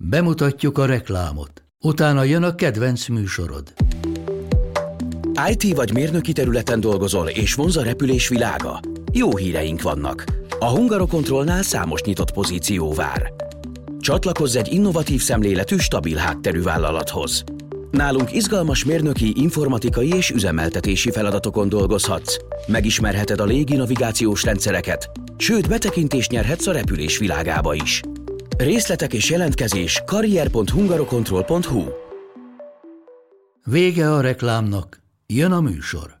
Bemutatjuk a reklámot. Utána jön a kedvenc műsorod. IT vagy mérnöki területen dolgozol, és vonz a repülés világa? Jó híreink vannak. A Hungarocontrolnál számos nyitott pozíció vár. Csatlakozz egy innovatív szemléletű, stabil hátterű vállalathoz. Nálunk izgalmas mérnöki, informatikai és üzemeltetési feladatokon dolgozhatsz. Megismerheted a légi navigációs rendszereket, sőt betekintést nyerhetsz a repülés világába is. Részletek és jelentkezés karrier.hungarocontrol.hu. Vége a reklámnak, jön a műsor.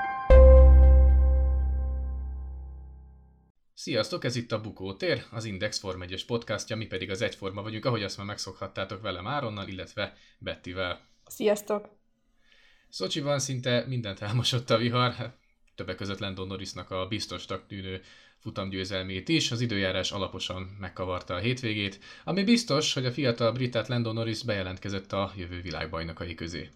Sziasztok, ez itt a Bukótér, az Index Form 1-es podcastja, mi pedig az Egyforma vagyunk, ahogy azt már megszokhattátok velem Áronnal, illetve Bettivel. Sziasztok! Szocsiban szinte mindent elmosott a vihar, többek között Lando Norrisnak a biztosnak tűnő futamgyőzelmét is, az időjárás alaposan megkavarta a hétvégét, ami biztos, hogy a fiatal brit Lando Norris bejelentkezett a jövő világbajnokai közé.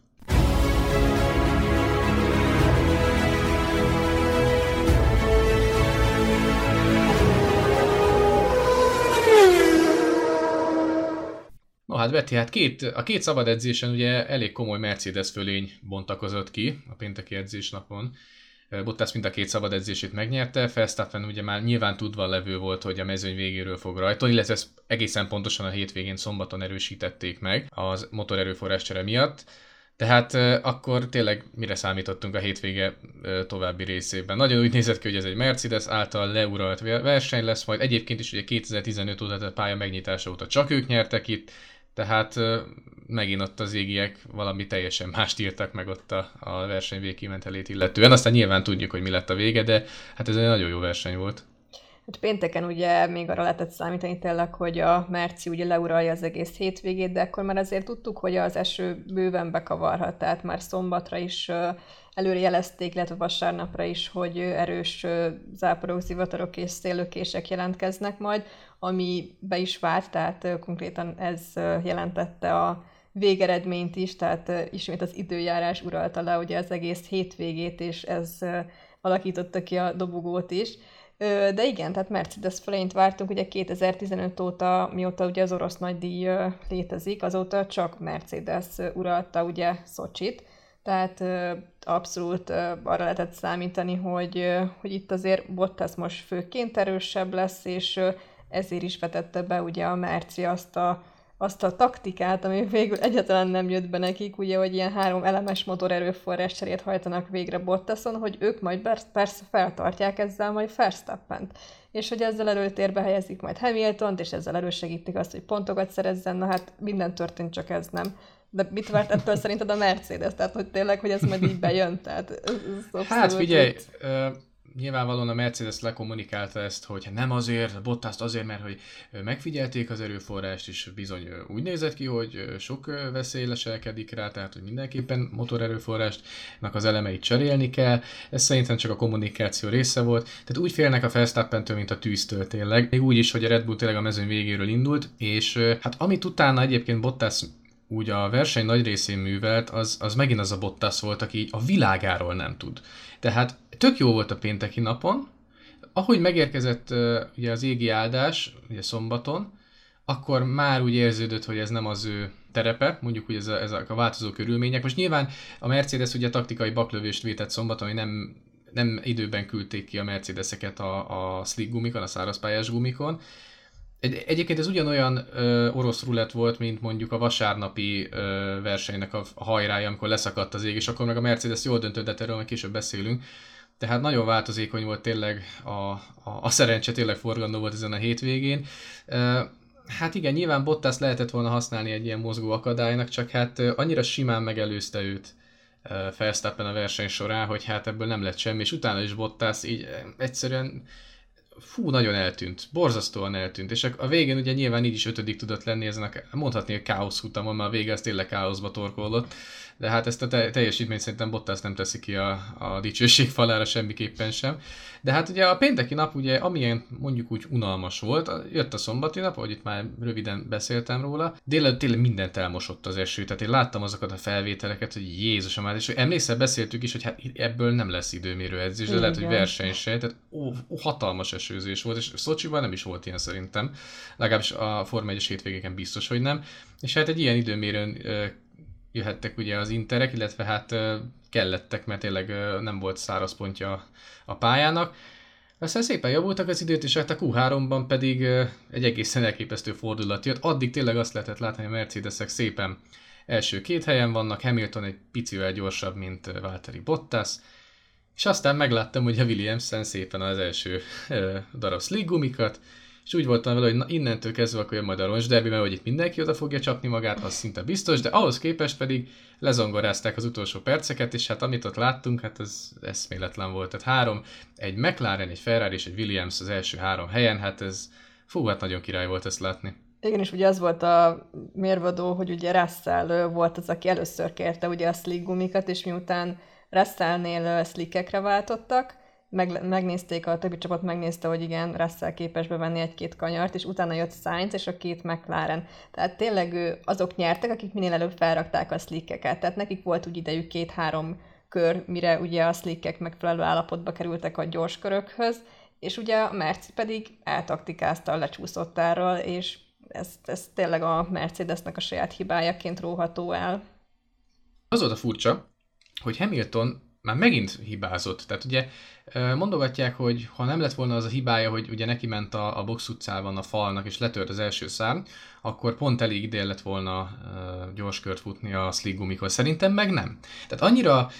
No hát Betty, a két szabad edzésen ugye elég komoly Mercedes fölény bontakozott ki a pénteki edzésnapon. Bottas mind a két szabad edzését megnyerte, Verstappen ugye már nyilván tudva levő volt, hogy a mezőny végéről fog rajtolni, illetve ezt egészen pontosan a hétvégén szombaton erősítették meg az motorerőforráscsere miatt. Tehát akkor tényleg mire számítottunk a hétvége további részében. Nagyon úgy nézett ki, hogy ez egy Mercedes által leuralt verseny lesz, majd egyébként is ugye 2015 óta a pálya megnyitása óta csak ők nyertek itt, tehát megint ott az égiek valami teljesen mást írtak meg ott a verseny végkimenetelét illetően. Aztán nyilván tudjuk, hogy mi lett a vége, de hát ez egy nagyon jó verseny volt. Hát pénteken ugye még arra lehetett számítani tényleg, hogy a Merci ugye leuralja az egész hétvégét, de akkor már azért tudtuk, hogy az eső bőven bekavarhat, tehát már szombatra is előre jelezték, illetve vasárnapra is, hogy erős záporok, zivatarok és széllökések jelentkeznek majd, ami be is vált, tehát konkrétan ez jelentette a végeredményt is, tehát ismét az időjárás uralta le ugye az egész hétvégét, és ez alakította ki a dobogót is. De igen, tehát Mercedes fölényt vártunk, ugye 2015 óta, mióta ugye az orosz nagydíj létezik, azóta csak Mercedes uralta ugye Szocsit, tehát abszolút arra lehetett számítani, hogy itt azért Bottas most főként erősebb lesz, és ezért is vetette be ugye a Merci azt a taktikát, ami végül egyáltalán nem jött be nekik, ugye, hogy ilyen 3 elemes motorerőforrás cserét hajtanak végre Bottason, hogy ők majd persze feltartják ezzel majd Verstappent. És hogy ezzel előtérbe helyezik majd Hamiltont, és ezzel elősegítik azt, hogy pontokat szerezzen, na hát minden történt, csak ez nem. De mit várt ettől szerinted a Mercedes? Tehát, hogy tényleg, hogy ez majd így bejön? Tehát, ez hát figyelj, nyilvánvalóan a Mercedes lekommunikálta ezt, hogy nem azért, Bottast azért, mert hogy megfigyelték az erőforrást, és bizony úgy nézett ki, hogy sok veszély leselkedik rá, tehát hogy mindenképpen motorerőforrásnak az elemeit cserélni kell. Ez szerintem csak a kommunikáció része volt. Tehát úgy félnek a Verstappentől, mint a tűztől tényleg. Még úgy is, hogy a Red Bull tényleg a mezőny végéről indult, és hát amit utána egyébként Bottas úgy a verseny nagy részén művelt, az megint az a Bottas volt, aki a világáról nem tud. Tehát tök jó volt a pénteki napon, ahogy megérkezett ugye az égi áldás, ugye szombaton, akkor már úgy érződött, hogy ez nem az ő terepe, mondjuk úgy ezek a változó körülmények. Most nyilván a Mercedes ugye taktikai baklövést vétett szombaton, hogy nem időben küldték ki a Mercedeseket a slick gumikon, a szárazpályás gumikon. Egyébként ez ugyanolyan orosz rulett volt, mint mondjuk a vasárnapi versenynek a hajrája, amikor leszakadt az ég, és akkor meg a Mercedes jól döntött, de erről majd később beszélünk. Tehát nagyon változékony volt tényleg a szerencse, tényleg forgandó volt ezen a hétvégén. Hát igen, nyilván Bottas lehetett volna használni egy ilyen mozgó akadálynak, csak hát annyira simán megelőzte őt Verstappen a verseny során, hogy hát ebből nem lett semmi, és utána is Bottas így egyszerűen nagyon eltűnt, borzasztóan eltűnt, és a végén ugye nyilván így is 5. tudott lenni ezen mondhatni a káosz futamon, mert a vége az tényleg káoszba torkollott, de hát ezt a teljesítményt szerintem Bottas nem teszi ki a dicsőség falára semmiképpen sem. De hát ugye a pénteki nap ugye, amilyen mondjuk úgy unalmas volt, jött a szombati nap, ahogy itt már röviden beszéltem róla, délelőtt tényleg mindent elmosott az eső, tehát én láttam azokat a felvételeket, hogy Jézusom, és emlékszel, beszéltük is, hogy hát ebből nem lesz időmérő edzés, de lehet, hogy verseny se, tehát hatalmas eső esőzés volt, és Szocsiban nem is volt ilyen szerintem, legalábbis a Forma 1-es hétvégéken biztos, hogy nem, és hát egy ilyen időmérőn jöhettek ugye az Interek, illetve hát kellettek, mert tényleg nem volt száraz pontja a pályának. Aztán szépen javultak az időt, és hát a Q3-ban pedig egy egészen elképesztő fordulat jött. Addig tényleg azt lehetett látni, hogy a Mercedesek szépen első 2 helyen vannak, Hamilton egy picivel gyorsabb, mint Valtteri Bottas, és aztán megláttam, hogy a Williamsen szépen az első darab slick gumikat, és úgy voltam vele, hogy na, innentől kezdve akkor jön majd a roncsderbi, mert hogy itt mindenki oda fogja csapni magát, az szinte biztos, de ahhoz képest pedig lezongorázták az utolsó perceket, és hát amit ott láttunk, hát ez eszméletlen volt. Tehát 3, egy McLaren, egy Ferrari és egy Williams az első 3 helyen, hát ez hát nagyon király volt ezt látni. Igen, és ugye az volt a mérvadó, hogy ugye Russell volt az, aki először kérte ugye a slick gumikat, és miután Russellnél slickekre váltottak, megnézték, a többi csapat megnézte, hogy igen, Russell képes bevenni 1-2 kanyart, és utána jött Sainz és a 2 McLaren. Tehát tényleg azok nyertek, akik minél előbb felrakták a slickeket. Tehát nekik volt úgy idejük 2-3 kör, mire ugye a slickek megfelelő állapotba kerültek a gyors körökhöz, és ugye a Merci pedig eltaktikázta a lecsúszottáról, és ez tényleg a Mercedesnek a saját hibájaként róható el. Az volt a furcsa, hogy Hamilton már megint hibázott. Tehát ugye mondogatják, hogy ha nem lett volna az a hibája, hogy ugye neki ment a box utcában a falnak, és letört az első szám, akkor pont elég idén lett volna gyorskört futni a slick gumikhoz. Szerintem meg nem. Tehát annyira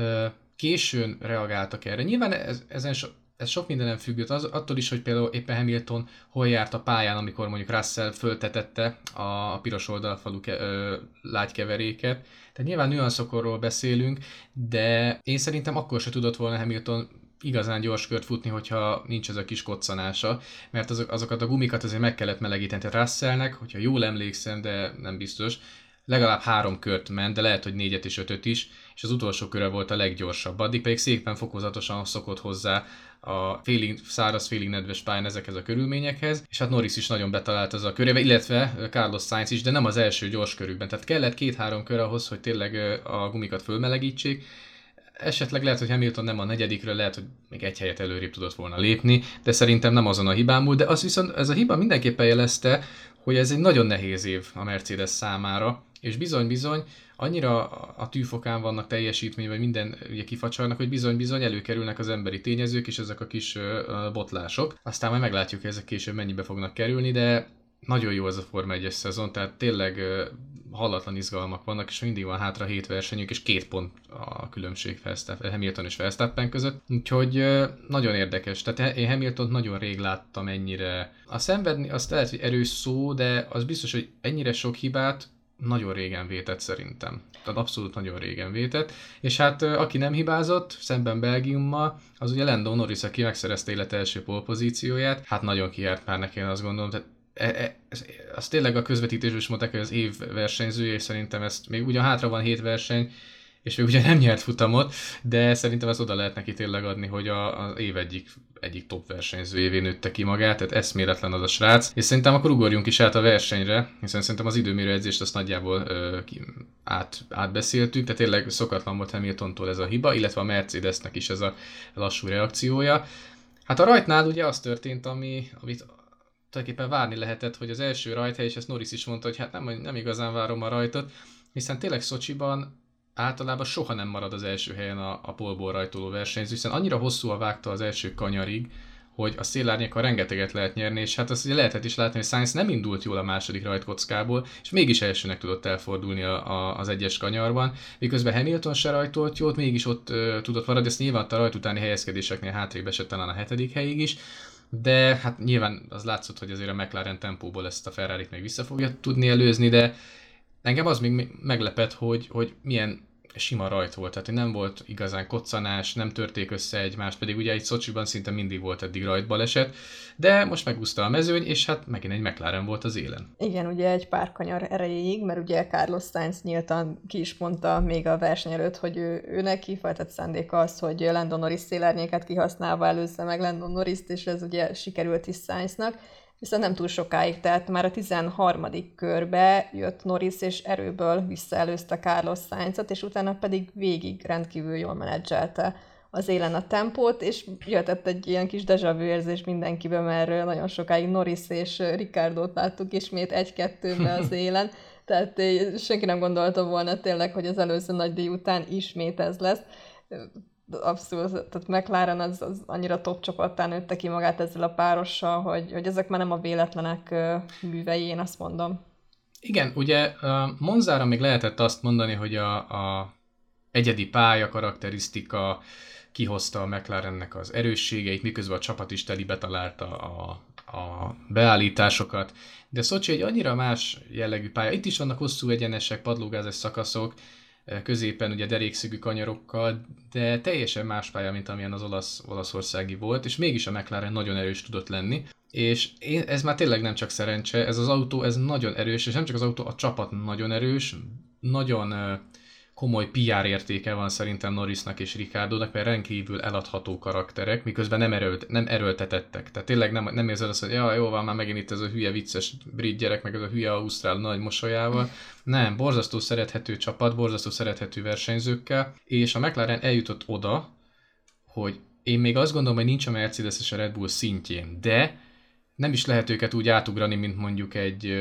későn reagáltak erre. Nyilván ez sok mindenen függött, attól is, hogy például éppen Hamilton hol járt a pályán, amikor mondjuk Russell föltetette a piros oldalfalú lágykeveréket. Tehát nyilván nüanszokról beszélünk, de én szerintem akkor se tudott volna Hamilton igazán gyors kört futni, hogyha nincs ez a kis koccanása, mert azokat a gumikat azért meg kellett melegíteni. Tehát Russellnek, hogyha jól emlékszem, de nem biztos, legalább 3 kört ment, de lehet, hogy 4 és 5 is, és az utolsó köre volt a leggyorsabb. Addig pedig szépen fokozatosan szokott hozzá a száraz, félig nedves pályán ezekhez a körülményekhez, és hát Norris is nagyon betalált az a körébe, illetve Carlos Sainz is, de nem az első gyors körükben. Tehát kellett 2-3 kör ahhoz, hogy tényleg a gumikat fölmelegítsék. Esetleg lehet, hogy Hamilton nem a 4-ről, lehet, hogy még 1 helyet előrébb tudott volna lépni, de szerintem nem azon a hibán múlt, de az viszont ez a hiba mindenképpen jelezte, hogy ez egy nagyon nehéz év a Mercedes számára, és bizony-bizony annyira a tűfokán vannak teljesítmény, vagy minden ugye kifacsarnak, hogy bizony-bizony előkerülnek az emberi tényezők, és ezek a kis botlások. Aztán majd meglátjuk, hogy ezek később mennyibe fognak kerülni, de nagyon jó ez a Forma 1-es szezon, tehát tényleg hallatlan izgalmak vannak, és mindig van hátra 7 versenyünk, és 2 pont a különbség Hamilton és Verstappen között. Úgyhogy nagyon érdekes. Tehát én Hamiltont nagyon rég láttam ennyire. A szenvedni, azt lehet, hogy erős szó, de az biztos, hogy ennyire sok hibát nagyon régen vétett szerintem. Tehát abszolút nagyon régen vétett. És hát aki nem hibázott, szemben Belgiummal, az ugye Lando Norris, aki megszerezte élete első pole-pozícióját. Hát nagyon kijárt már neki, én azt gondolom. Tehát azt tényleg a közvetítésből is mondták, hogy az év versenyzője, és szerintem ezt még ugyan hátra van 7 verseny, és még ugye nem nyert futamot, de szerintem ezt oda lehet neki tényleg adni, hogy az év egyik top versenyzőjévé nőtte ki magát, tehát eszméletlen az a srác, és szerintem akkor ugorjunk is át a versenyre, hiszen szerintem az időmérő edzést azt nagyjából átbeszéltük, tehát tényleg szokatlan volt Hamiltontól ez a hiba, illetve a Mercedesnek is ez a lassú reakciója. Hát a rajtnál ugye az történt, amit tulajdonképpen várni lehetett, hogy az első rajthely, és ezt Norris is mondta, hogy hát nem igazán várom a rajtot, hiszen tényleg Szocsiban általában soha nem marad az első helyen a pole-ból rajtoló versenyző, hiszen annyira hosszúan vágta az első kanyarig, hogy a szélárnyékkal rengeteget lehet nyerni, és hát azt ugye lehetett is látni, hogy Sainz nem indult jól a második rajtkockából, és mégis elsőnek tudott elfordulni az egyes kanyarban, miközben Hamilton se rajtolt jót, mégis ott tudott maradni, ezt nyilván a rajt utáni helyezkedéseknél hátrébb esett talán a 7. helyig is, de hát nyilván az látszott, hogy azért a McLaren tempóból ezt a Ferrarit még vissza fogja tudni előzni, de engem az még meglepett, hogy milyen sima rajt volt, tehát hogy nem volt igazán koccanás, nem törték össze egymást, pedig ugye itt Szocsiban szinte mindig volt eddig rajtbaleset, de most megúszta a mezőny, és hát megint egy McLaren volt az élen. Igen, ugye egy pár kanyar erejéig, mert ugye Carlos Sainz nyíltan ki is mondta még a verseny előtt, hogy ő neki kifejtett szándéka az, hogy Lando Norris szélárnyékát kihasználva előzze meg Lando Norrist, és ez ugye sikerült is Sainznak, viszont nem túl sokáig, tehát már a 13. körbe jött Norris, és erőből visszaelőzte Carlos Sainzot, és utána pedig végig rendkívül jól menedzselte az élen a tempót, és jöhetett egy ilyen kis déjà vu érzés mindenkibe, mert nagyon sokáig Norris és Ricciardót láttuk ismét 1-2-be az élen, tehát senki nem gondolta volna tényleg, hogy az előző nagy díj után ismét ez lesz. Abszolút, tehát McLaren az annyira top csapattá nőtte ki magát ezzel a párossal, hogy ezek már nem a véletlenek művei, én azt mondom. Igen, ugye Monzára még lehetett azt mondani, hogy a egyedi pálya karakterisztika kihozta a McLarennek az erősségeit, miközben a csapat is telibe találta a beállításokat. De Szocsi egy annyira más jellegű pálya. Itt is vannak hosszú egyenesek, padlógázes szakaszok, középen ugye derékszögű kanyarokkal, de teljesen más pálya, mint amilyen az olaszországi volt, és mégis a McLaren nagyon erős tudott lenni. És ez már tényleg nem csak szerencse, ez az autó, ez nagyon erős, és nem csak az autó, a csapat nagyon erős, nagyon komoly PR értéke van szerintem Norrisnak és Ricciardónak, mert rendkívül eladható karakterek, miközben nem erőltetettek. Tehát tényleg nem érzed azt, hogy jó van, már megint itt ez a hülye vicces brit gyerek, meg ez a hülye ausztrál nagy mosolyával. Nem, borzasztó szerethető csapat, borzasztó szerethető versenyzőkkel, és a McLaren eljutott oda, hogy én még azt gondolom, hogy nincs a Mercedes és a Red Bull szintjén, de nem is lehet őket úgy átugrani, mint mondjuk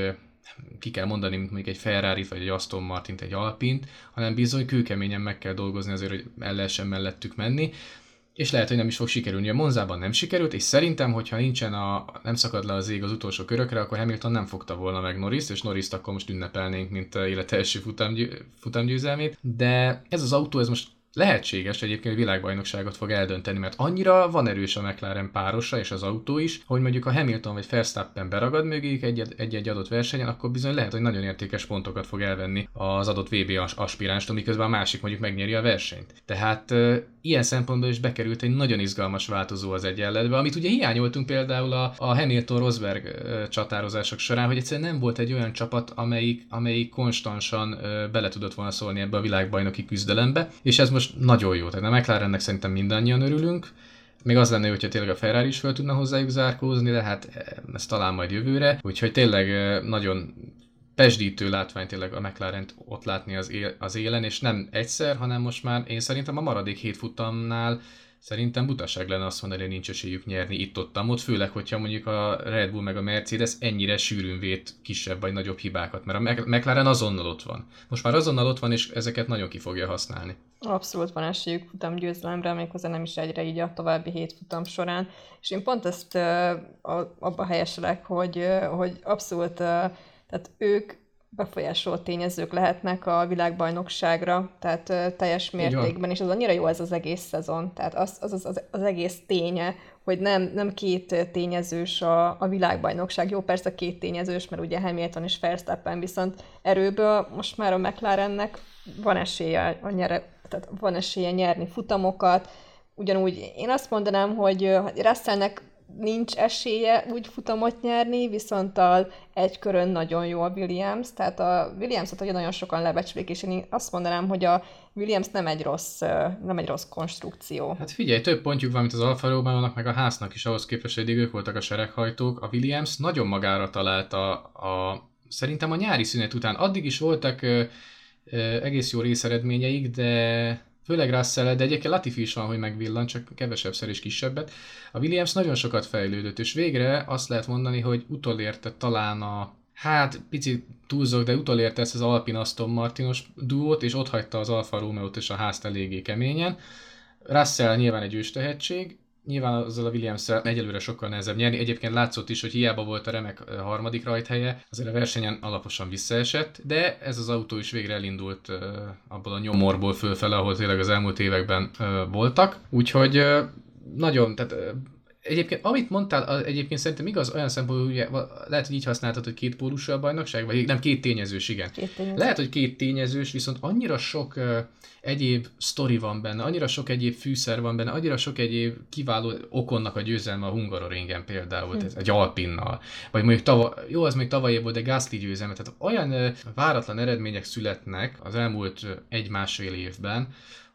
ki kell mondani, mint mondjuk egy Ferrari vagy egy Aston Martint, egy Alpint, hanem bizony kőkeményen meg kell dolgozni azért, hogy el lehessen mellettük menni, és lehet, hogy nem is fog sikerülni. A Monzában nem sikerült, és szerintem, hogyha nem szakad le az ég az utolsó körökre, akkor Hamilton nem fogta volna meg Norrist, és Norrist akkor most ünnepelnénk, mint élete első futamgyőzelmét, de ez az autó, ez most lehetséges egyébként, hogy világbajnokságot fog eldönteni, mert annyira van erős a McLaren párosa és az autó is, hogy mondjuk a Hamilton vagy Verstappen beragad mögéjük egy adott versenyen, akkor bizony lehet, hogy nagyon értékes pontokat fog elvenni az adott VB aspiránstól, miközben a másik mondjuk megnyeri a versenyt. Tehát ilyen szempontból is bekerült egy nagyon izgalmas változó az egyenletbe, amit ugye hiányoltunk például a Hamilton-Rosberg csatározások során, hogy egyszerűen nem volt egy olyan csapat, amelyik konstansan bele tudott volna szólni ebbe a világbajnoki küzdelembe, és ez most nagyon jó. Tehát a McLarennek szerintem mindannyian örülünk. Még az lenne, hogyha tényleg a Ferrari is fel tudna hozzájuk zárkózni, de hát ez talán majd jövőre. Úgyhogy tényleg nagyon pesdítő látvány tényleg a McLarent ott látni az élen, és nem egyszer, hanem most már én szerintem a maradék 7 futamnál szerintem butaság lenne azt mondani, hogy nincs esélyük nyerni itt-ott, főleg, hogyha mondjuk a Red Bull meg a Mercedes ennyire sűrűn vét kisebb vagy nagyobb hibákat, mert a McLaren azonnal ott van. Most már azonnal ott van, és ezeket nagyon ki fogja használni. Abszolút van esélyük futamgyőzelemre, méghozzá nem is egyre így a további 7 futam során. És én pont ezt abba helyeselek, hogy abszolút, tehát ők befolyásoló tényezők lehetnek a világbajnokságra, tehát teljes mértékben, és az annyira jó ez az egész szezon, tehát az egész ténye, hogy nem két tényezős a világbajnokság. Jó, persze két tényezős, mert ugye Hamilton és Verstappen, viszont erőből most már a McLarennek van esélye nyerni futamokat. Ugyanúgy én azt mondanám, hogy Russellnek nincs esélye úgy futamot nyerni, viszont egy körön nagyon jó a Williams, tehát a Williamsot ugye nagyon sokan lebecsülik, és én azt mondanám, hogy a Williams nem egy rossz konstrukció. Hát figyelj, több pontjuk van, mint az Alfa Romeo-nak, meg a Haasnak is, ahhoz képest, hogy ők voltak a sereghajtók. A Williams nagyon magára találta szerintem a nyári szünet után. Addig is voltak egész jó részeredményeik, de főleg Russell, de egyébként Latifi is van, hogy megvillan, csak kevesebbszer és kisebbet. A Williams nagyon sokat fejlődött, és végre azt lehet mondani, hogy utolérte talán picit túlzok, de utolérte ezt az Alpine-Aston Martinos duót, és otthagyta az Alfa Romeo-t és a Haast eléggé keményen. Russell nyilván egy őstehetség, nyilván azzal a Williams-szel egyelőre sokkal nehezebb nyerni. Egyébként látszott is, hogy hiába volt a remek harmadik rajthelye, azért a versenyen alaposan visszaesett, de ez az autó is végre elindult abból a nyomorból fölfele, ahol tényleg az elmúlt években voltak. Úgyhogy nagyon, tehát egyébként, amit mondtál, egyébként szerintem igaz olyan szempontból, hogy lehet, hogy így használtad, hogy két pólusú a bajnokság, vagy nem, két tényezős, igen. Lehet, hogy két tényezős, viszont annyira sok egyéb sztori van benne, annyira sok egyéb fűszer van benne, annyira sok egyéb kiváló Oconnak a győzelme a Hungaroringen például, egy Alpinnal. Vagy mondjuk az még tavaly volt, de Gasly győzelme. Tehát olyan váratlan eredmények születnek az elmúlt 1-1,5 évben,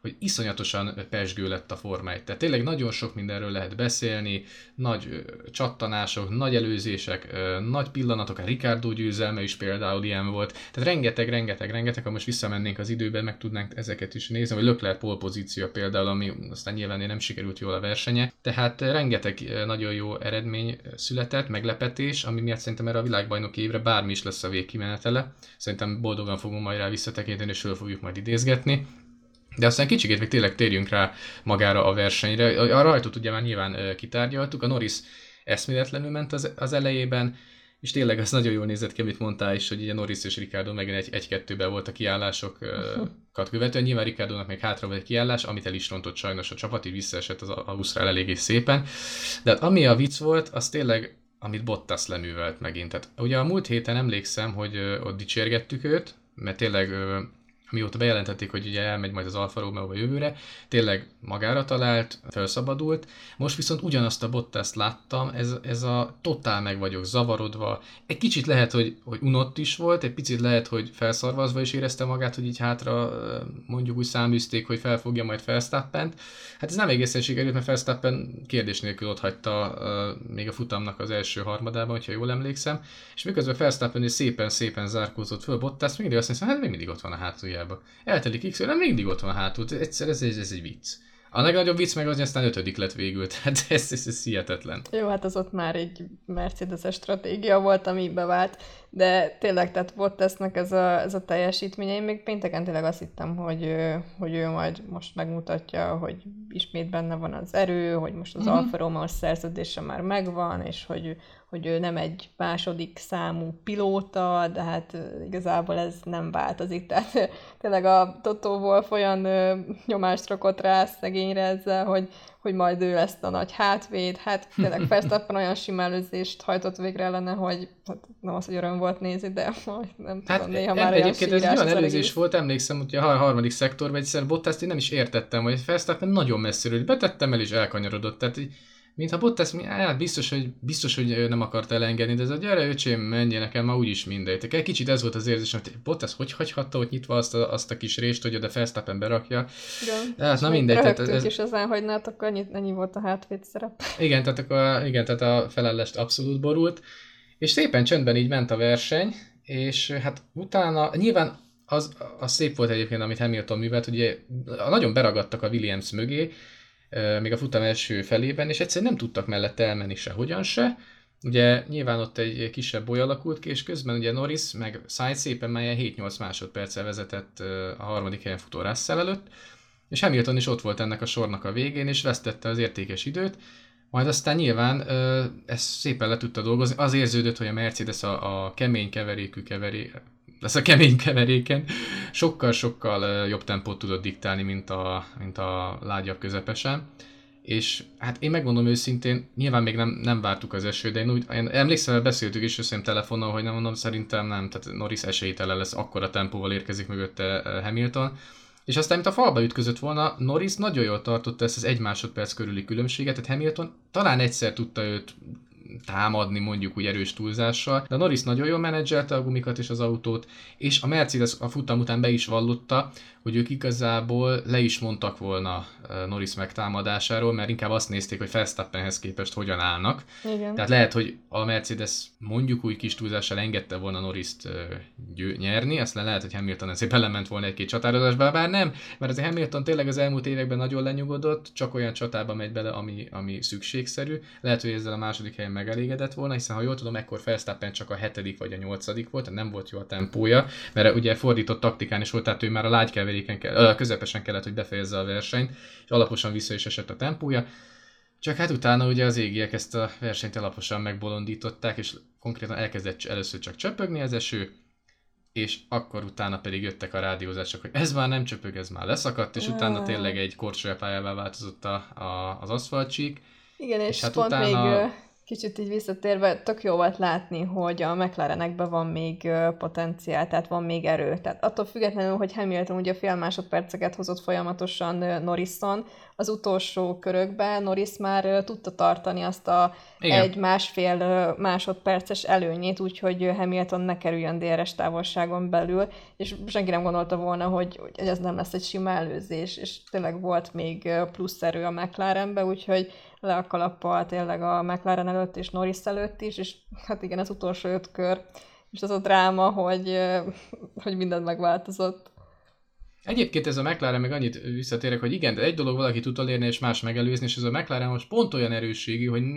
hogy iszonyatosan pezsgő lett a Forma 1. Tehát tényleg nagyon sok mindenről lehet beszélni, nagy csattanások, nagy előzések, nagy pillanatok, a Ricciardo győzelme is például ilyen volt. Tehát rengeteg, ha most visszamennénk az időben, meg tudnánk ezeket is nézni, vagy Leclerc pole pozíció például, ami aztán nyilván nem sikerült jól a versenye. Tehát rengeteg nagyon jó eredmény született, meglepetés, ami miatt szerintem erre a világbajnoki évre bármi is lesz a végkimenetele. Szerintem boldogan fogunk majd rá visszatekinteni, és föl fogjuk majd idézgetni. De aztán kicsikét még tényleg térjünk rá magára a versenyre. A rajtot ugye már nyilván kitárgyaltuk, a Norris eszméletlenül ment az elejében, és tényleg az nagyon jól nézett ki, amit mondtál is, hogy ugye Norris és Ricciardo megint egy-kettőben volt a kiállásokat követően. Nyilván Ricciardónak még hátra volt egy kiállás, amit el is rontott sajnos a csapat, így visszaesett az Ausztrál eléggé szépen. De ami a vicc volt, az tényleg, amit Bottas leművelt megint. Tehát ugye a múlt héten emlékszem, hogy ott dicsérgettük őt, mert tényleg mióta bejelentették, hogy ugye elmegy majd az Alfa Romeo jövőre, tényleg magára talált, felszabadult. Most viszont ugyanazt a Bottast láttam, ez a totál meg vagyok zavarodva. Egy kicsit lehet, hogy unott is volt, egy picit lehet, hogy felszarvazva is érezte magát, hogy így hátra mondjuk úgy száműzték, hogy felfogja majd Verstappent. Hát ez nem egészen sikerült, mert Verstappen kérdés nélkül ott hagyta még a futamnak az első harmadában, hogyha jól emlékszem. És miközben Verstappen is szépen zárkózott föl, Bottas mindig azt mondja, hát még mindig ott van a hátuljába. Eltelik x, nem mindig ott van a hátul, egyszer ez egy vicc. A legnagyobb vicc meg az, hogy aztán 5. lett végül, tehát ez hihetetlen. Jó, hát az ott már egy Mercedes-es stratégia volt, ami bevált, de tényleg, tehát Bottasnak ez a teljesítménye, én még pénteken tényleg azt hittem, hogy ő majd most megmutatja, hogy ismét benne van az erő, hogy most az Alfa Romeo szerződése már megvan, és hogy ő nem egy második számú pilóta, de hát igazából ez nem változik. Tehát tényleg a Toto Wolff olyan nyomást rakott rá szegényre ezzel, hogy majd ő lesz a nagy hátvéd. Hát tényleg Verstappen olyan sima előzést hajtott végre ellene, hogy hát nem az, hogy öröm volt nézni, de nem tudom, néha már olyan egyébként ez egy olyan előzés volt, emlékszem, hogy a harmadik szektorban egyszer Bottaszt én nem is értettem, hogy Verstappen nagyon messziről betettem el és elkanyarodott. Tehát mintha Bottas biztos, hogy nem akart elengedni, de ez a gyere öcsém, menjél, nekem már úgyis mindegy. Egy kicsit ez volt az érzés, hogy Bottas hogy hagyhatta ott nyitva azt a kis rést, hogy oda Verstappen berakja. Igen, hát, na mindegy. Tehát és ezen, hogy hát akkor ennyi volt a hátvéd szerep. Igen, tehát a felállást abszolút borult. És szépen csöndben így ment a verseny, és hát utána nyilván az szép volt egyébként, amit Hamilton művelt, hogy ugye nagyon beragadtak a Williams mögé, még a futam első felében, és egyszerűen nem tudtak mellette elmenni sehogyan se. Ugye nyilván ott egy kisebb boly alakult ki, és közben ugye Norris meg Sainz szépen már 7-8 másodperccel vezetett a harmadik helyen futó Russell előtt, és Hamilton is ott volt ennek a sornak a végén, és vesztette az értékes időt, majd aztán nyilván ezt szépen le tudta dolgozni. Az érződött, hogy a Mercedes a kemény keveréken sokkal jobb tempót tudott diktálni, mint a lágyabb közepesen. És hát én megmondom őszintén, nyilván még nem vártuk az esőt, de én emlékszem, beszéltük is összem telefonon, hogy nem mondom, szerintem nem, tehát Norris esélytelen lesz, akkora tempóval érkezik mögötte Hamilton. És aztán, mint a falba ütközött volna, Norris nagyon jól tartotta ezt az 1 másodperc körüli különbséget, tehát Hamilton talán egyszer tudta őt támadni mondjuk úgy erős túlzással, de Norris nagyon jól menedzselte a gumikat és az autót, és a Mercedes a futam után be is vallotta, hogy ők igazából le is mondtak volna Norris megtámadásáról, mert inkább azt nézték, hogy Verstappenhez képest hogyan állnak. Igen. Tehát lehet, hogy a Mercedes mondjuk úgy kis túlzással engedte volna Norrist nyerni, aztán lehet, hogy Hamilton ezért belement volna egy-két csatározásba, bár nem, mert azért Hamilton tényleg az elmúlt években nagyon lenyugodott, csak olyan csatába megy bele, ami szükségszerű. Lehet, hogy ezzel a második helyen megelégedett volna, hiszen ha jól tudom, ekkor Verstappen csak a 7. vagy a 8. volt, tehát nem volt jó a tempója, mert ugye fordított taktikán is volt, tehát ő már a lágy közepesen kellett, hogy befejezze a versenyt, és alaposan vissza is esett a tempója. Csak hát utána ugye az égiek ezt a versenyt alaposan megbolondították, és konkrétan elkezdett először csak csöpögni az eső, és akkor utána pedig jöttek a rádiózások, hogy ez már nem csöpög, ez már leszakadt, és utána tényleg egy korcsolyapályává változott az aszfaltcsík. Igen, és hát pont utána... még kicsit így visszatérve, tök jó volt látni, hogy a McLarenekben van még potenciál, tehát van még erő. Tehát attól függetlenül, hogy Hamilton ugye fél másodperceket hozott folyamatosan Norrison, az utolsó körökben Norris már tudta tartani azt a egy másfél másodperces előnyét, úgyhogy Hamilton ne kerüljön DRS távolságon belül, és senki nem gondolta volna, hogy ez nem lesz egy sima előzés, és tényleg volt még plusz erő a McLarenbe, úgyhogy le a kalappal tényleg a McLaren előtt és Norris előtt is, és hát igen, az utolsó 5 kör, és az a dráma, hogy mindent megváltozott. Egyébként ez a McLaren, meg annyit visszatérek, hogy igen, de egy dolog valaki tud elérni, és más megelőzni, és ez a McLaren most pont olyan erősségű, hogy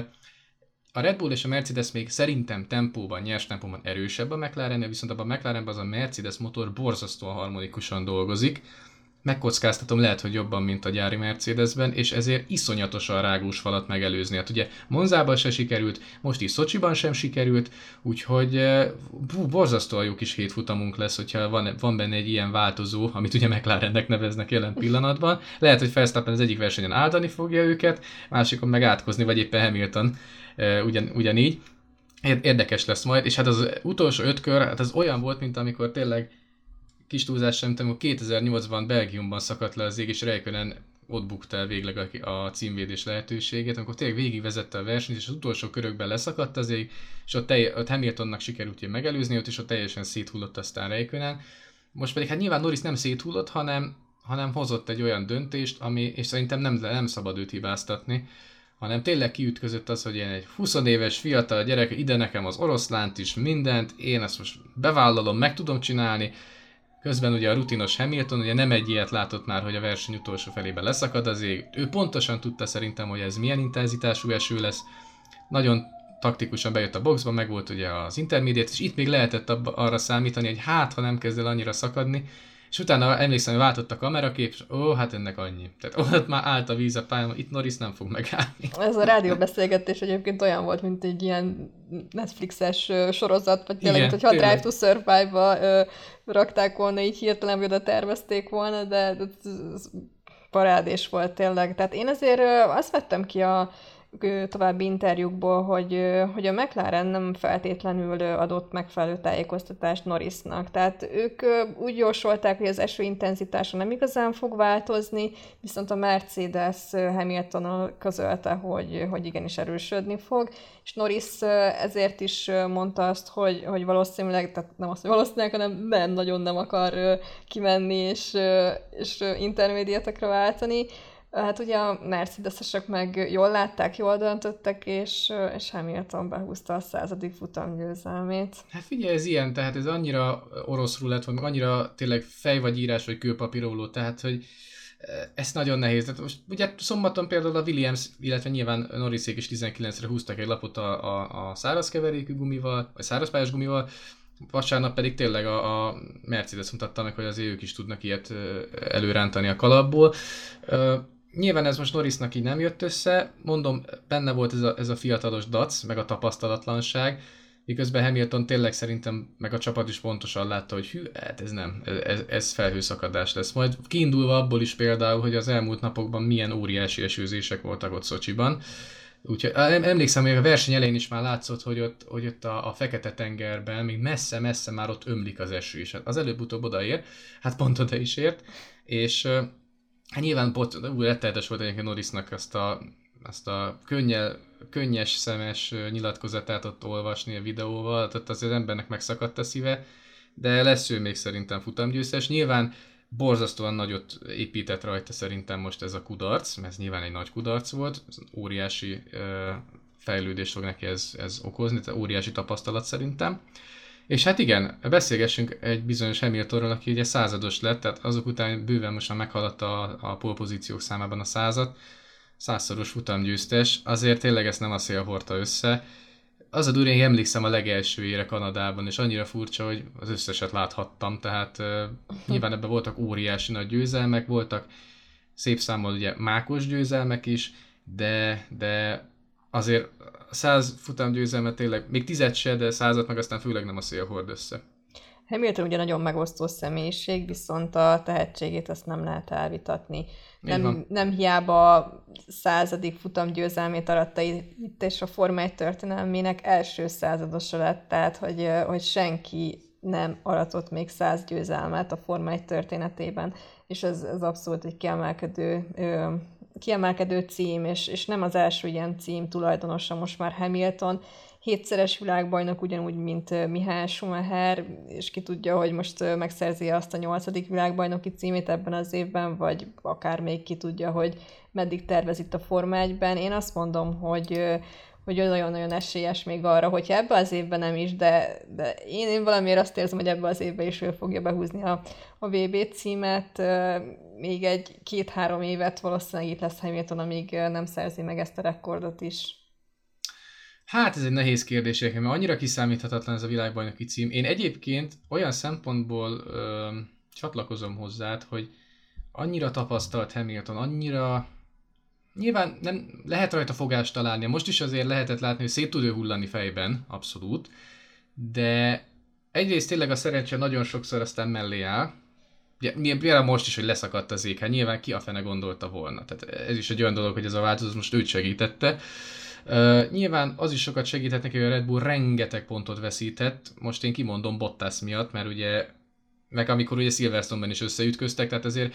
a Red Bull és a Mercedes még szerintem tempóban, nyers tempóban erősebb a McLaren, viszont abban a McLarenben az a Mercedes motor borzasztóan harmonikusan dolgozik. Megkockáztatom, lehet, hogy jobban, mint a gyári Mercedesben, és ezért iszonyatosan rágós falat megelőzni. Hát ugye Monzában se sikerült, most is Szocsiban sem sikerült, úgyhogy borzasztóan jó kis hétfutamunk lesz, hogyha van benne egy ilyen változó, amit ugye McLarennek neveznek jelen pillanatban. Lehet, hogy Verstappen az egyik versenyen áldani fogja őket, másikon meg átkozni, vagy éppen Hamilton ugyanígy. Érdekes lesz majd, és hát az utolsó 5 kör, hát az olyan volt, mint amikor tényleg kis túlzás sem, amikor 2008-ban Belgiumban szakadt le az ég, és Räikkönen ott bukta el végleg a címvédés lehetőségét, amikor tényleg végigvezette a versenyt, és az utolsó körökben leszakadt az ég, és ott Hamiltonnak sikerült megelőzni, ott is ott teljesen széthullott aztán Räikkönen. Most pedig hát nyilván Norris nem széthullott, hanem hozott egy olyan döntést, és szerintem nem szabad őt hibáztatni, hanem tényleg kiütközött az, hogy én egy 20 éves fiatal gyerek, ide nekem az oroszlánt is, mindent, én ezt most bevállalom, meg tudom csinálni. Közben ugye a rutinos Hamilton ugye nem egy ilyet látott már, hogy a verseny utolsó felében leszakad az ég. Ő pontosan tudta szerintem, hogy ez milyen intenzitású eső lesz. Nagyon taktikusan bejött a boxba, meg volt ugye az intermediate, és itt még lehetett arra számítani, hogy ha nem kezd el annyira szakadni. És utána emlékszem, hogy váltott a kamerakép, és hát ennek annyi. Tehát ott már állt a víz a pályán, itt Norris nem fog megállni. Ez a rádióbeszélgetés egyébként olyan volt, mint egy ilyen Netflixes sorozat, vagy tényleg, mint hogyha a Drive to Survive-ba rakták volna, így hirtelen oda tervezték volna, de ez parádés volt tényleg. Tehát én azért azt vettem ki a további interjúkból, hogy a McLaren nem feltétlenül adott megfelelő tájékoztatást Norrisnak. Tehát ők úgy jósolták, hogy az eső intenzitása nem igazán fog változni, viszont a Mercedes Hamiltonnal közölte, hogy igenis erősödni fog, és Norris ezért is mondta azt, hogy valószínűleg, tehát nem azt, hogy valószínűleg, hanem nagyon nem akar kimenni és intermédiátekre váltani. Hát ugye a Mercedes-esek meg jól látták, jól döntöttek, és Hamilton behúzta a 100. futamgyőzelmét. Hát figyelj, ez ilyen, tehát ez annyira orosz rulett, vagy annyira tényleg fej vagy írás, vagy kőpapíróló, tehát hogy ez nagyon nehéz. Tehát most ugye szombaton például a Williams, illetve nyilván Norrisék is 19-re húztak egy lapot a szárazkeverékű gumival, vagy szárazpályás gumival, vasárnap pedig tényleg a Mercedes mutatta meg, hogy azért ők is tudnak ilyet előrántani a kalapból. Nyilván ez most Norrisnak így nem jött össze, mondom, benne volt ez a fiatalos dac, meg a tapasztalatlanság, miközben Hamilton tényleg szerintem, meg a csapat is pontosan látta, hogy hát ez nem, ez felhőszakadás lesz. Majd kiindulva abból is például, hogy az elmúlt napokban milyen óriási esőzések voltak ott Szocsiban. Úgyhogy emlékszem, hogy a verseny elején is már látszott, hogy ott a Fekete-tengerben még messze-messze már ott ömlik az eső is. Hát az előbb-utóbb odaér, hát pont oda is ért, és hát nyilván rettenetes volt egyébként Norrisnak azt a könnyes szemes nyilatkozatát ott olvasni a videóval, tehát az embernek megszakadt a szíve, de lesz ő még szerintem futamgyőztes. Nyilván borzasztóan nagyot épített rajta szerintem most ez a kudarc, mert ez nyilván egy nagy kudarc volt, ez óriási fejlődést fog neki ez okozni, tehát óriási tapasztalat szerintem. És hát igen, beszélgessünk egy bizonyos Hamiltonról, aki ugye 100-as lett, tehát azok után bőven most már meghaladta a pole-pozíciók számában a 100-at, 100-szoros futamgyőztes, azért tényleg ezt nem a szél hordta össze. Az a durva, én emlékszem a legelső ére Kanadában, és annyira furcsa, hogy az összeset láthattam, tehát nyilván ebben voltak óriási nagy győzelmek, voltak szép számmal ugye mákos győzelmek is, de azért 100 futamgyőzelmet tényleg, még 10 se, de 100-at meg aztán főleg nem a szél hord össze. Hamilton ugye nagyon megosztó személyiség, viszont a tehetségét azt nem lehet elvitatni. Nem hiába 100. futamgyőzelmét aratta itt, és a Forma 1 történelmének első 100-adosa lett, tehát hogy senki nem aratott még 100 győzelmet a Forma 1 történetében, és ez abszolút egy kiemelkedő kiemelkedő cím, és nem az első ilyen cím tulajdonosa most már Hamilton. 7-szeres világbajnok ugyanúgy, mint Michael Schumacher, és ki tudja, hogy most megszerzi azt a 8. világbajnoki címét ebben az évben, vagy akár még ki tudja, hogy meddig tervez itt a Forma 1-ben. Én azt mondom, hogy nagyon-nagyon esélyes még arra, hogyha ebben az évben nem is, de én valamiért azt érzem, hogy ebben az évben is ő fogja behúzni a VB címet. Még 1-2-3 évet valószínűleg itt lesz Hamilton, amíg nem szerzi meg ezt a rekordot is. Hát ez egy nehéz kérdés, mert annyira kiszámíthatatlan ez a világbajnoki cím. Én egyébként olyan szempontból csatlakozom hozzád, hogy annyira tapasztalt Hamilton, annyira... Nyilván nem lehet rajta fogást találni. Most is azért lehetett látni, hogy szét tud ő hullani fejben, abszolút. De egyrészt tényleg a szerencse nagyon sokszor aztán mellé áll. Például most is, hogy leszakadt az ég, hát nyilván ki a fene gondolta volna. Tehát ez is egy olyan dolog, hogy ez a változás most őt segítette. Nyilván az is sokat segített neki, hogy a Red Bull rengeteg pontot veszített. Most én kimondom Bottas miatt, mert ugye, meg amikor ugye Silverstone-ben is összeütköztek, tehát azért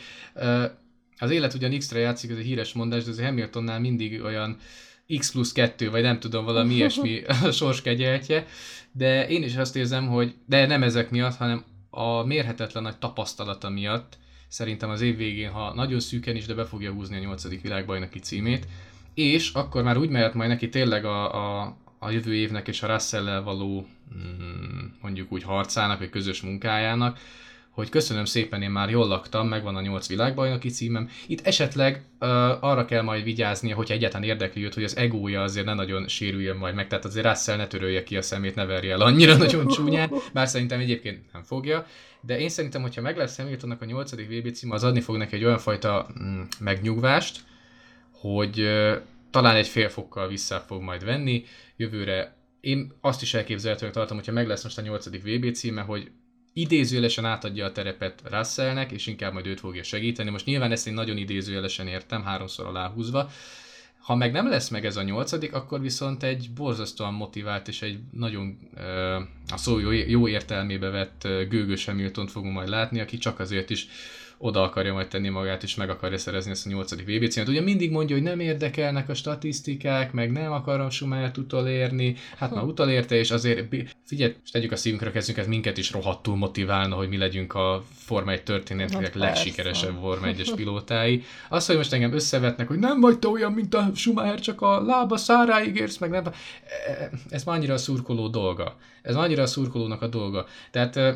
az élet ugyan X-re játszik, ez egy híres mondás, de azért Hamiltonnál mindig olyan X+2, vagy nem tudom, valami ilyesmi sorskegyeltje, de én is azt érzem, hogy, de nem ezek miatt, hanem a mérhetetlen nagy tapasztalata miatt szerintem az év végén, ha nagyon szűken is, de be fogja húzni a 8. világbajnoki címét, és akkor már úgy mehet majd neki tényleg a jövő évnek és a Russell-lel való mondjuk úgy harcának, vagy közös munkájának, hogy köszönöm szépen, én már jól laktam, megvan a 8 világbajnoki címem. Itt esetleg arra kell majd vigyáznia, hogyha egyáltalán érdekli őt, hogy az egója azért ne nagyon sérüljön majd meg, tehát azért Russell ne törölje ki a szemét, ne verje el annyira nagyon csúnyán, bár szerintem egyébként nem fogja. De én szerintem, hogyha meg lesz Hamiltonnak a 8. VB címe, az adni fog neki egy olyan fajta megnyugvást, hogy talán egy fél fokkal vissza fog majd venni jövőre. Én azt is elképzelhetően tartom, hogyha meg lesz most a 8. VB címe, hogy idézőjelesen átadja a terepet Russellnek, és inkább majd őt fogja segíteni. Most nyilván ezt én nagyon idézőjelesen értem, 3-szor aláhúzva. Ha meg nem lesz meg ez a 8., akkor viszont egy borzasztóan motivált és egy nagyon a szó jó értelmébe vett gőgös Hamiltont fogunk majd látni, aki csak azért is oda akarja majd tenni magát, és meg akarja szerezni ezt a 8. VB címet. Ugye mindig mondja, hogy nem érdekelnek a statisztikák, meg nem akarom Schumachert utolérni, hát már utolérte, és azért figyelj, tegyük a szívünkre a kezünket, minket is rohadtul motiválna, hogy mi legyünk a Forma 1 történetének legsikeresebb Forma 1-es pilótái. Az, hogy most engem összevetnek, hogy nem vagy te olyan, mint a Schumacher, csak a lába száráig érsz, meg nem. Ez már annyira a szurkoló dolga. Ez már annyira a szurkolónak a dolga. Tehát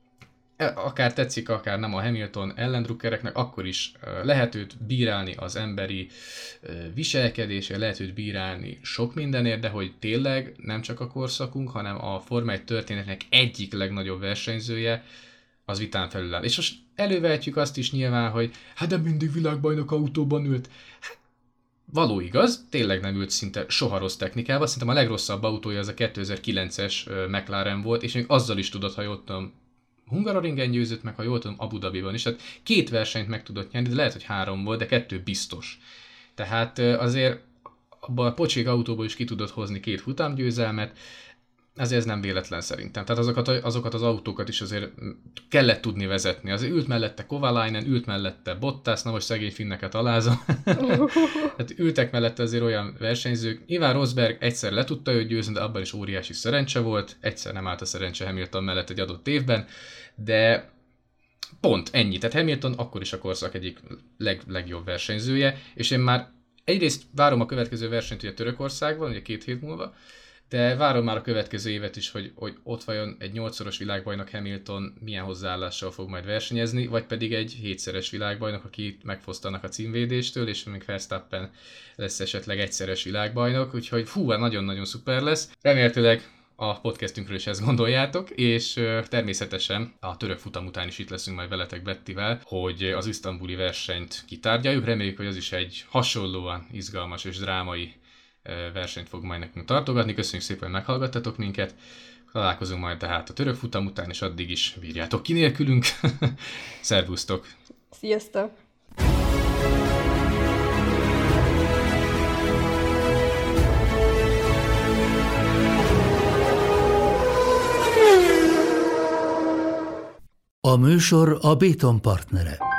akár tetszik, akár nem a Hamilton ellendrukkereknek, akkor is lehet őt bírálni az emberi viselkedésre, lehet őt bírálni sok mindenért, de hogy tényleg nem csak a korszakunk, hanem a Forma 1 történetnek egyik legnagyobb versenyzője, az vitán felül áll. És most elővehetjük azt is nyilván, hogy hát de mindig világbajnok autóban ült. Hát, való igaz, tényleg nem ült szinte soha rossz technikával, szerintem a legrosszabb autója az a 2009-es McLaren volt, és még azzal is tudott, ha jól tudom, Hungaroringen győzött meg, ha jól tudom, Abu Dhabiban is. Tehát 2 versenyt meg tudott nyerni, de lehet, hogy 3 volt, de 2 biztos. Tehát azért abban a pocsék autóból is ki tudott hozni 2 futamgyőzelmet, azért ez nem véletlen szerintem. Tehát azokat az autókat is azért kellett tudni vezetni. Azért ült mellette Kovalainen, ült mellette Bottas, na most szegény finneket alázom. Tehát ültek mellette azért olyan versenyzők. Nyilván Rosberg egyszer le tudta őt győzni, de abban is óriási szerencse volt. Egyszer nem állt a szerencse Hamilton mellett egy adott évben, de pont ennyi. Tehát Hamilton akkor is a korszak egyik legjobb versenyzője, és én már egyrészt várom a következő versenyt ugye Törökországban, ugye 2 hét múlva, de várom már a következő évet is, hogy ott vajon egy 8-szoros világbajnok Hamilton milyen hozzáállással fog majd versenyezni, vagy pedig egy 7-szeres világbajnok, aki megfosztanak a címvédéstől, és még Verstappen lesz esetleg 1-szeres világbajnok, úgyhogy nagyon-nagyon szuper lesz. Remélhetőleg a podcastünkről is ezt gondoljátok, és természetesen a török futam után is itt leszünk majd veletek Bettivel, hogy az isztambuli versenyt kitárgyaljuk. Reméljük, hogy az is egy hasonlóan izgalmas és drámai versenyt fog majd nekünk tartogatni. Köszönjük szépen, hogy meghallgattatok minket. Találkozunk majd tehát a török futam után, és addig is bírjátok ki nélkülünk. Szervusztok! Sziasztok! A műsor a Béton partnere.